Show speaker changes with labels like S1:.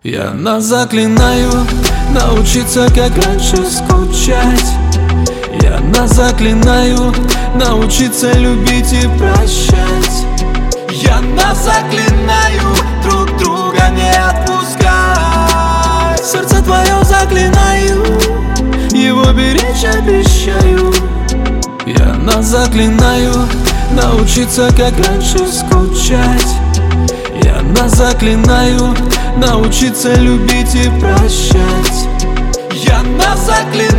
S1: Я нас заклинаю научиться, как раньше, скучать. Я нас заклинаю научиться любить и прощать. Я нас заклинаю друг друга не отпускать. Сердце твое заклинаю, его беречь обещаю. Я нас заклинаю научиться, как раньше, скучать. Я нас заклинаю научиться любить и прощать. Я нас заклинаю